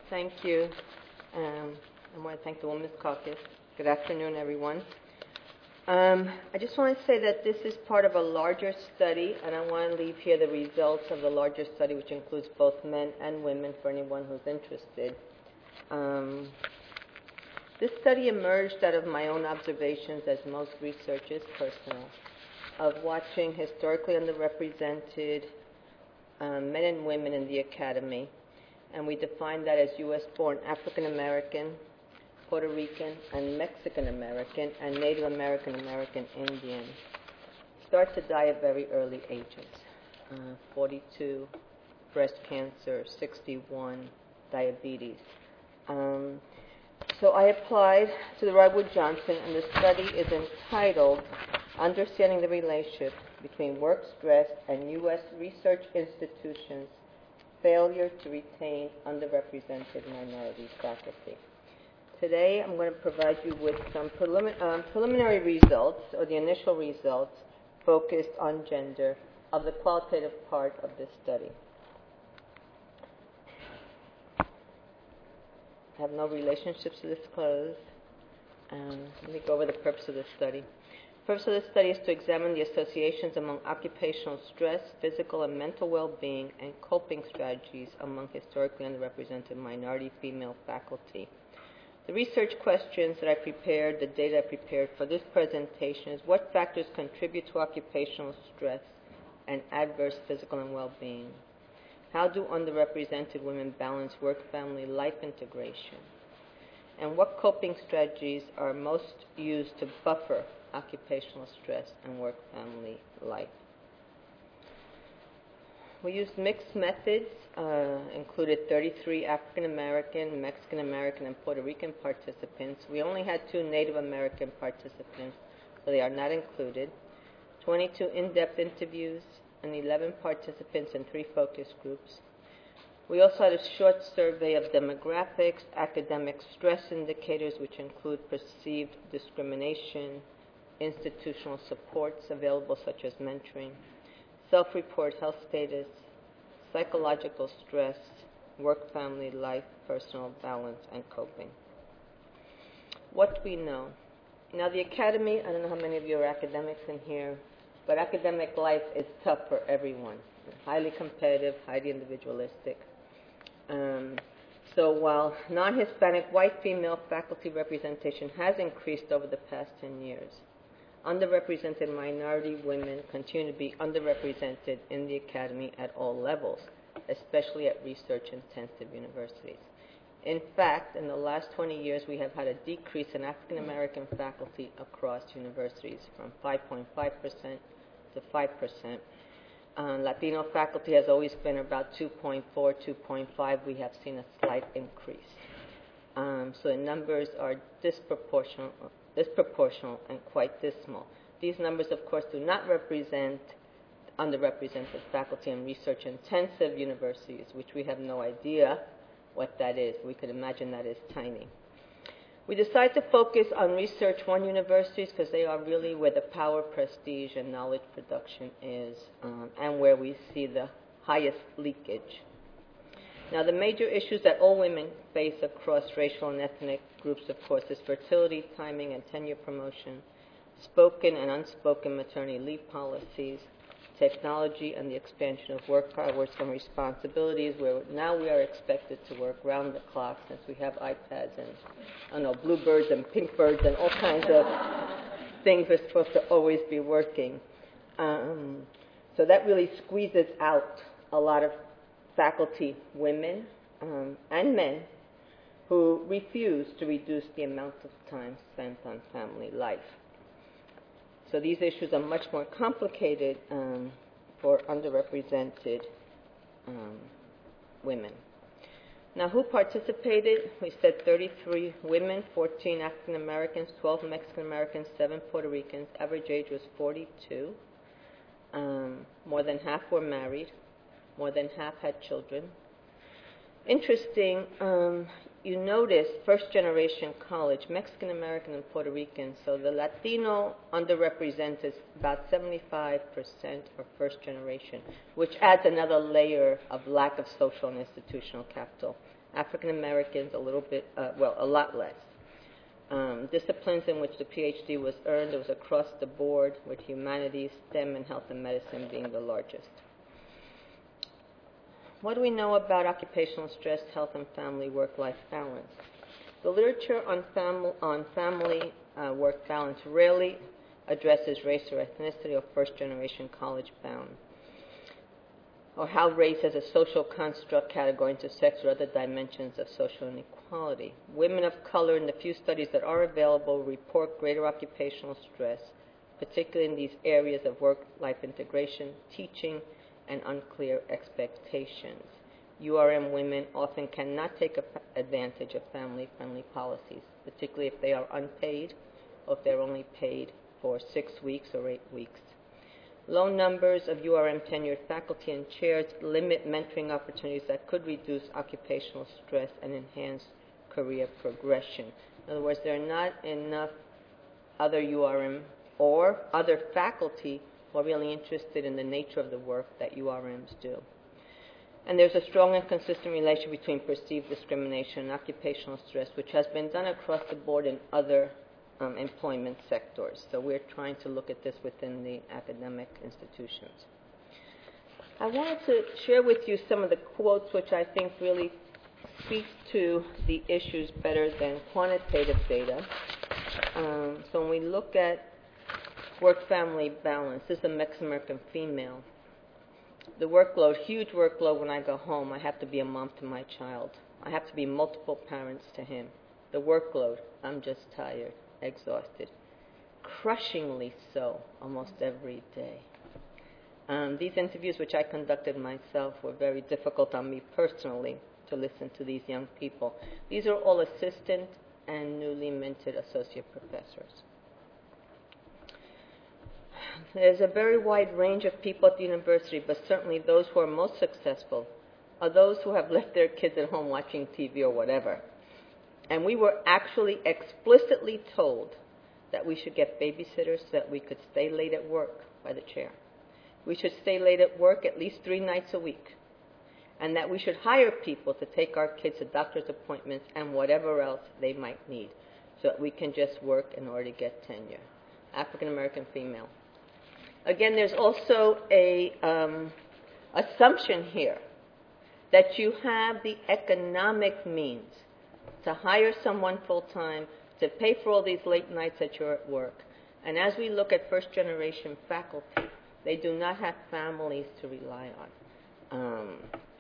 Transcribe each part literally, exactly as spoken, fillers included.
Thank you. Um, I want to thank the Women's Caucus. Good afternoon, everyone. Um, I just want to say that this is part of a larger study, and I want to leave here the results of the larger study, which includes both men and women for anyone who's interested. Um, this study emerged out of my own observations, as most research is personal, of watching historically underrepresented um, men and women in the academy. And we define that as U S-born African-American, Puerto Rican, and Mexican-American, and Native American-American Indian start to die at very early ages. Uh, forty-two, breast cancer, sixty-one, diabetes. Um, so I applied to the Rodwood Johnson, and the study is entitled Understanding the Relationship Between Work Stress and U S Research Institutions' Failure to Retain Underrepresented Minority Faculty. Today I'm going to provide you with some prelim- um, preliminary results, or the initial results, focused on gender of the qualitative part of this study. I have no relationships to disclose. Um, let me go over the purpose of the study. The purpose of this study is to examine the associations among occupational stress, physical and mental well-being, and coping strategies among historically underrepresented minority female faculty. The research questions that I prepared, the data I prepared for this presentation is: what factors contribute to occupational stress and adverse physical and well-being? How do underrepresented women balance work-family life integration? And what coping strategies are most used to buffer occupational stress and work-family life? We used mixed methods, uh, included thirty-three African-American, Mexican-American, and Puerto Rican participants. We only had two Native American participants, so they are not included. twenty-two in-depth interviews, and eleven participants in three focus groups. We also had a short survey of demographics, academic stress indicators, which include perceived discrimination, institutional supports available such as mentoring, self-report health status, psychological stress, work-family life, personal balance, and coping. What we know. Now the academy, I don't know how many of you are academics in here, but academic life is tough for everyone. Highly competitive, highly individualistic. Um, so while non-Hispanic white female faculty representation has increased over the past ten years, underrepresented minority women continue to be underrepresented in the academy at all levels, especially at research-intensive universities. In fact, in the last twenty years, we have had a decrease in African-American faculty across universities from five point five percent to five percent. Uh, Latino faculty has always been about two point four, two point five. We have seen a slight increase. Um, so the numbers are disproportional, disproportional and quite dismal. These numbers, of course, do not represent underrepresented faculty in research-intensive universities, which we have no idea what that is. We could imagine that is tiny. We decided to focus on Research One universities because they are really where the power, prestige, and knowledge production is, um, and where we see the highest leakage. Now, the major issues that all women face across racial and ethnic groups, of course, is fertility, timing, and tenure promotion, spoken and unspoken maternity leave policies, technology and the expansion of work hours and responsibilities, where now we are expected to work round the clock since we have iPads and, I don't know, bluebirds and pinkbirds and all kinds of things we're supposed to always be working. Um, so that really squeezes out a lot of faculty women um, and men who refuse to reduce the amount of time spent on family life. So these issues are much more complicated um, for underrepresented um, women. Now, who participated? We said thirty-three women, fourteen African Americans, twelve Mexican Americans, seven Puerto Ricans. Average age was forty-two. Um, more than half were married. More than half had children. Interesting, um, you notice first-generation college, Mexican-American and Puerto Rican, so the Latino underrepresented is about seventy-five percent are first-generation, which adds another layer of lack of social and institutional capital African Americans a little bit, uh, well, a lot less. Um, disciplines in which the PhD was earned, it was across the board, with humanities, STEM, and health and medicine being the largest. What do we know about occupational stress, health, and family work-life balance? The literature on, fam- on family uh, work balance rarely addresses race or ethnicity or first-generation college-bound, or how race as a social construct category into sex or other dimensions of social inequality. Women of color in the few studies that are available report greater occupational stress, particularly in these areas of work-life integration, teaching, and unclear expectations. U R M women often cannot take advantage of family-friendly policies, particularly if they are unpaid or if they're only paid for six weeks or eight weeks. Low numbers of U R M tenured faculty and chairs limit mentoring opportunities that could reduce occupational stress and enhance career progression. In other words, there are not enough other U R M or other faculty who are really interested in the nature of the work that U R Ms do. And there's a strong and consistent relation between perceived discrimination and occupational stress, which has been done across the board in other um, employment sectors. So we're trying to look at this within the academic institutions. I wanted to share with you some of the quotes which I think really speak to the issues better than quantitative data. Um, so when we look at work-family balance, this is a Mexican-American female. The workload, huge workload when I go home. I have to be a mom to my child. I have to be multiple parents to him. The workload, I'm just tired, exhausted. Crushingly so, almost every day. Um, these interviews, which I conducted myself, were very difficult on me personally to listen to these young people. These are all assistant and newly minted associate professors. There's a very wide range of people at the university, but certainly those who are most successful are those who have left their kids at home watching T V or whatever. And we were actually explicitly told that we should get babysitters so that we could stay late at work by the chair. We should stay late at work at least three nights a week. And that we should hire people to take our kids to doctor's appointments and whatever else they might need so that we can just work in order to get tenure. African American female. Again, there's also a um, assumption here that you have the economic means to hire someone full-time, to pay for all these late nights that you're at work. And as we look at first-generation faculty, they do not have families to rely on. Um,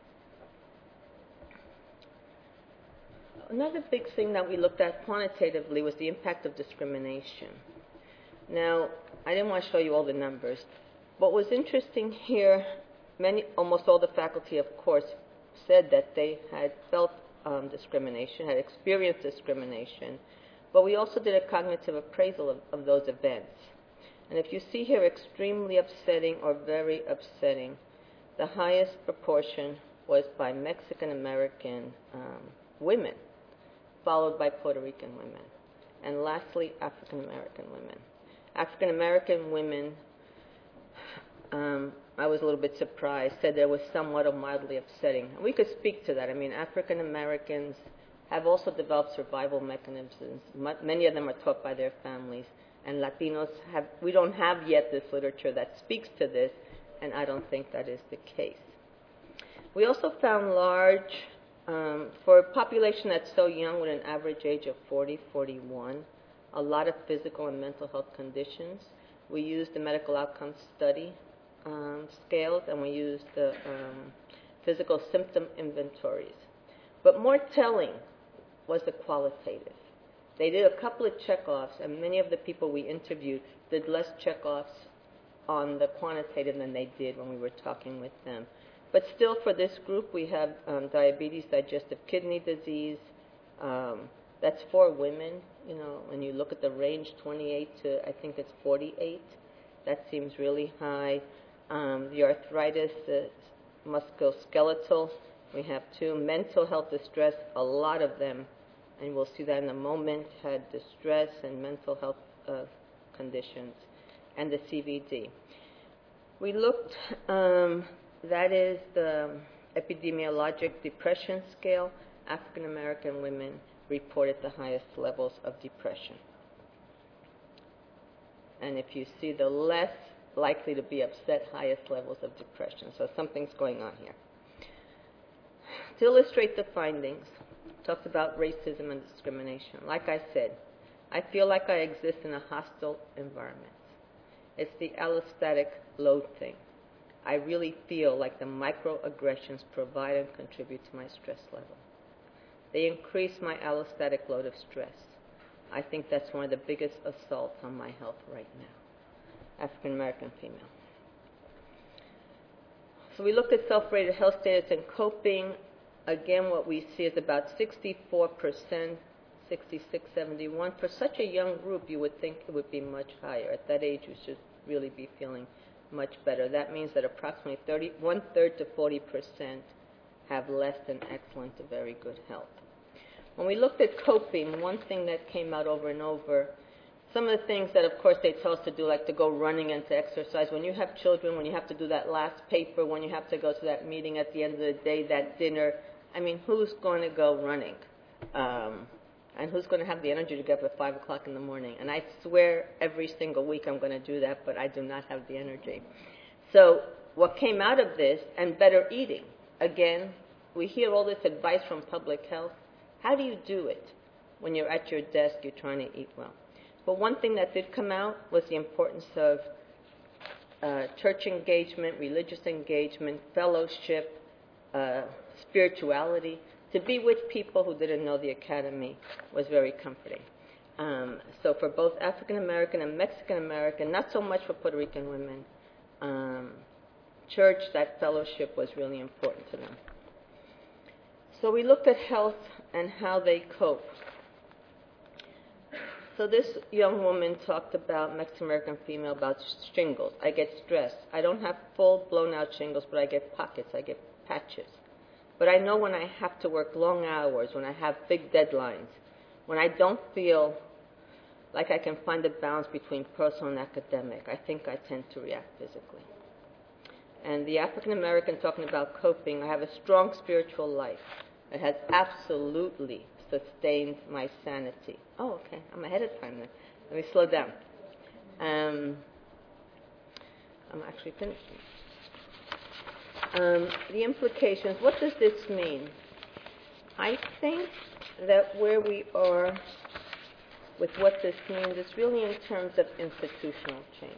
another big thing that we looked at quantitatively was the impact of discrimination. Now, I didn't want to show you all the numbers. What was interesting here, many, almost all the faculty, of course, said that they had felt um, discrimination, had experienced discrimination, but we also did a cognitive appraisal of, of those events. And if you see here extremely upsetting or very upsetting, the highest proportion was by Mexican American um, women, followed by Puerto Rican women, and lastly, African American women. African American women, um, I was a little bit surprised, said that it was somewhat or mildly upsetting. And we could speak to that. I mean, African Americans have also developed survival mechanisms. Many of them are taught by their families. And Latinos have, we don't have yet this literature that speaks to this, and I don't think that is the case. We also found large, um, for a population that's so young with an average age of forty, forty-one, a lot of physical and mental health conditions. We used the medical outcomes study um, scales, and we used the um, physical symptom inventories. But more telling was the qualitative. They did a couple of checkoffs, and many of the people we interviewed did less checkoffs on the quantitative than they did when we were talking with them. But still, for this group, we have um, diabetes, digestive kidney disease. Um, that's for women. You know, when you look at the range, twenty-eight to I think it's forty-eight, that seems really high. Um, the arthritis, the musculoskeletal, we have two. Mental health distress, a lot of them, and we'll see that in a moment, had distress and mental health uh, conditions, and the C V D. We looked, um, that is the epidemiologic depression scale, African American women reported the highest levels of depression. And if you see the less likely to be upset, highest levels of depression. So something's going on here. To illustrate the findings, talks about racism and discrimination. Like I said, I feel like I exist in a hostile environment. It's the allostatic load thing. I really feel like the microaggressions provide and contribute to my stress level. They increase my allostatic load of stress. I think that's one of the biggest assaults on my health right now. African American female. So we looked at self-rated health status and coping. Again, what we see is about sixty-four percent, sixty-six, seventy-one. For such a young group, you would think it would be much higher. At that age, you should really be feeling much better. That means that approximately thirty, one-third to forty percent have less than excellent to very good health. When we looked at coping, one thing that came out over and over, some of the things that, of course, they tell us to do, like to go running and to exercise. When you have children, when you have to do that last paper, when you have to go to that meeting at the end of the day, that dinner, I mean, who's going to go running? Um, and who's going to have the energy to get up at five o'clock in the morning? And I swear every single week I'm going to do that, but I do not have the energy. So what came out of this, and better eating. Again, we hear all this advice from public health. How do you do it when you're at your desk, you're trying to eat well? But one thing that did come out was the importance of uh, church engagement, religious engagement, fellowship, uh, spirituality. To be with people who didn't know the academy was very comforting. Um, so for both African American and Mexican American, not so much for Puerto Rican women, um, church, that fellowship was really important to them. So we looked at health and how they cope. So this young woman talked about, Mexican American female, about shingles. I get stressed. I don't have full blown out shingles, but I get pockets, I get patches. But I know when I have to work long hours, when I have big deadlines, when I don't feel like I can find a balance between personal and academic, I think I tend to react physically. And the African American talking about coping, I have a strong spiritual life. It has absolutely sustained my sanity. Oh, okay, I'm ahead of time then. Let me slow down. Um, I'm actually finishing. Um, the implications, what does this mean? I think that where we are with what this means is really in terms of institutional change.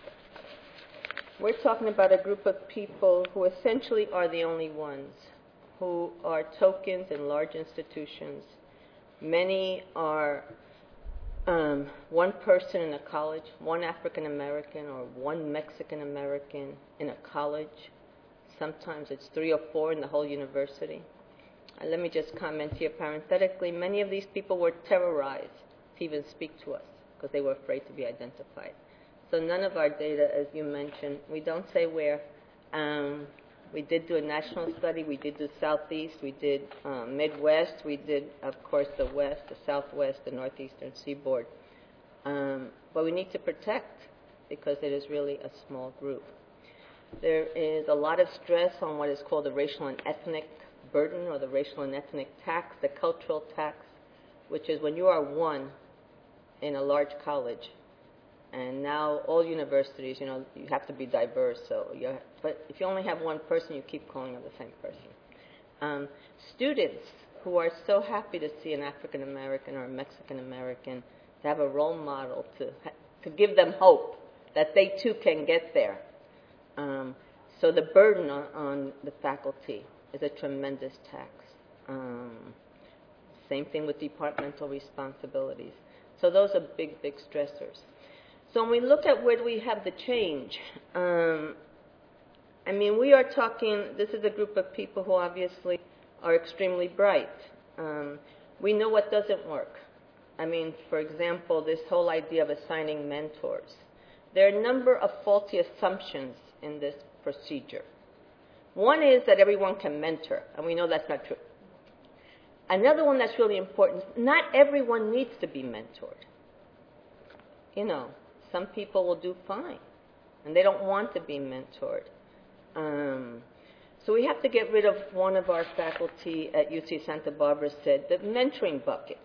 We're talking about a group of people who essentially are the only ones, who are tokens in large institutions. Many are um, one person in a college, one African American or one Mexican American in a college. Sometimes it's three or four in the whole university. And let me just comment here parenthetically, many of these people were terrorized to even speak to us because they were afraid to be identified. So none of our data, as you mentioned, we don't say where. Um, we did do a national study. We did do Southeast. We did um, Midwest. We did, of course, the West, the Southwest, the Northeastern Seaboard. Um, but we need to protect because it is really a small group. There is a lot of stress on what is called the racial and ethnic burden or the racial and ethnic tax, the cultural tax, which is when you are one in a large college, and now all universities, you know, you have to be diverse. So, you have, but if you only have one person, you keep calling them the same person. Um, students who are so happy to see an African American or a Mexican American, to have a role model to to give them hope that they too can get there. Um, so the burden on, on the faculty is a tremendous tax. Um, same thing with departmental responsibilities. So those are big, big stressors. So when we look at where do we have the change, um, I mean, we are talking, this is a group of people who obviously are extremely bright. Um, we know what doesn't work. I mean, for example, this whole idea of assigning mentors. There are a number of faulty assumptions in this procedure. One is that everyone can mentor, and we know that's not true. Another one that's really important, not everyone needs to be mentored. You know, some people will do fine, and they don't want to be mentored. Um, so we have to get rid of, one of our faculty at U C Santa Barbara said, the mentoring bucket.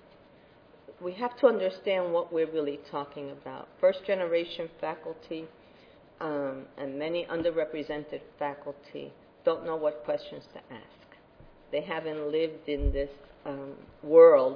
We have to understand what we're really talking about. First generation faculty um, and many underrepresented faculty don't know what questions to ask. They haven't lived in this um, world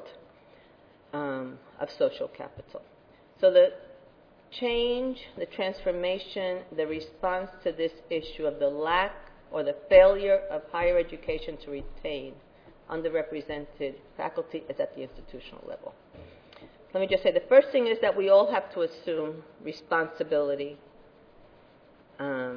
um, of social capital. So the change, the transformation, the response to this issue of the lack or the failure of higher education to retain underrepresented faculty is at the institutional level. Let me just say, the first thing is that we all have to assume responsibility um,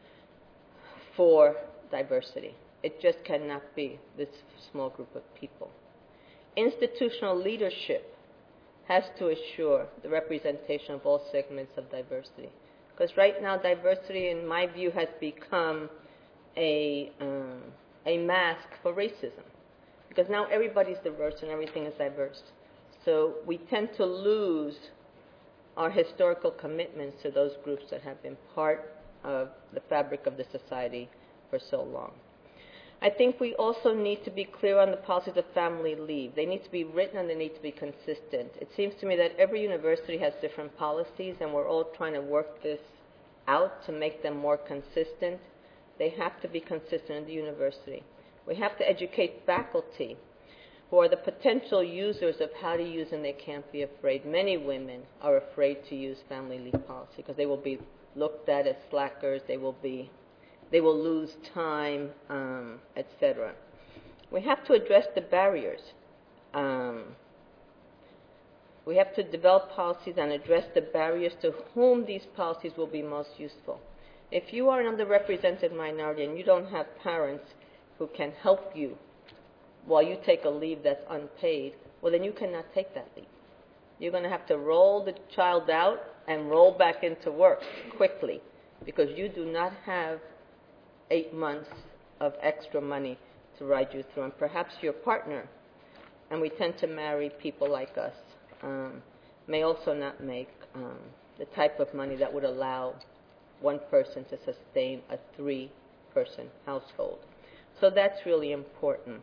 for diversity. It just cannot be this small group of people. Institutional leadership has to assure the representation of all segments of diversity. Because right now, diversity, in my view, has become a, um, a mask for racism. Because now everybody's diverse and everything is diverse. So we tend to lose our historical commitments to those groups that have been part of the fabric of the society for so long. I think we also need to be clear on the policies of family leave. They need to be written and they need to be consistent. It seems to me that every university has different policies and we're all trying to work this out to make them more consistent. They have to be consistent in the university. We have to educate faculty who are the potential users of how to use, and they can't be afraid. Many women are afraid to use family leave policy because they will be looked at as slackers, they will be, they will lose time, um, et cetera. We have to address the barriers. Um, we have to develop policies and address the barriers to whom these policies will be most useful. If you are an underrepresented minority and you don't have parents who can help you while you take a leave that's unpaid, well, then you cannot take that leave. You're going to have to roll the child out and roll back into work quickly because you do not have eight months of extra money to ride you through. And perhaps your partner, and we tend to marry people like us, um, may also not make um, the type of money that would allow one person to sustain a three-person household. So that's really important.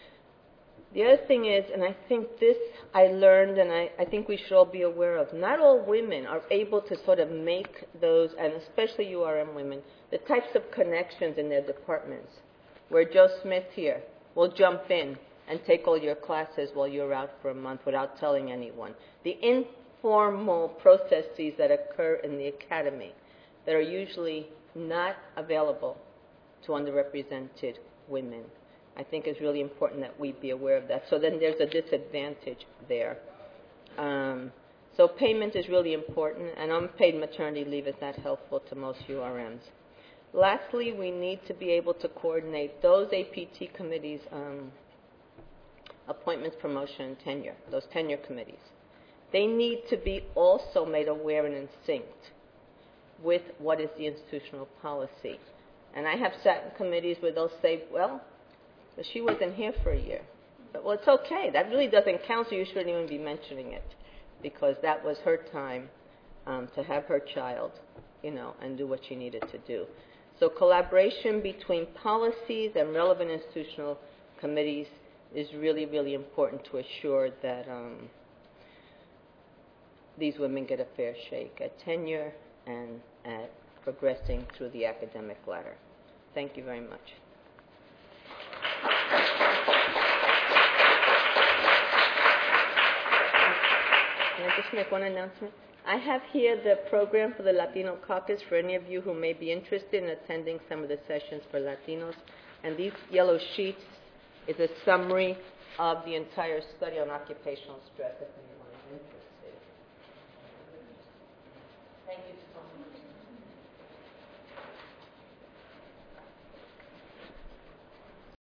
The other thing is, and I think this I learned and I, I think we should all be aware of, not all women are able to sort of make those, and especially U R M women, the types of connections in their departments where Joe Smith here will jump in and take all your classes while you're out for a month without telling anyone. The informal processes that occur in the academy that are usually not available to underrepresented women, I think is really important that we be aware of that. So then there's a disadvantage there. Um, so payment is really important, and unpaid maternity leave is not helpful to most U R Ms. Lastly, we need to be able to coordinate those A P T committees, um, appointments, promotion, and tenure, those tenure committees. They need to be also made aware and in sync with what is the institutional policy. And I have sat in committees where they'll say, well, but she wasn't here for a year. But, well, it's okay. That really doesn't count, so you shouldn't even be mentioning it because that was her time um, to have her child, you know, and do what she needed to do. So collaboration between policies and relevant institutional committees is really, really important to assure that um, these women get a fair shake at tenure and at progressing through the academic ladder. Thank you very much. Can I just make one announcement? I have here the program for the Latino Caucus for any of you who may be interested in attending some of the sessions for Latinos. And these yellow sheets is a summary of the entire study on occupational stress if anyone is interested. Thank you so much.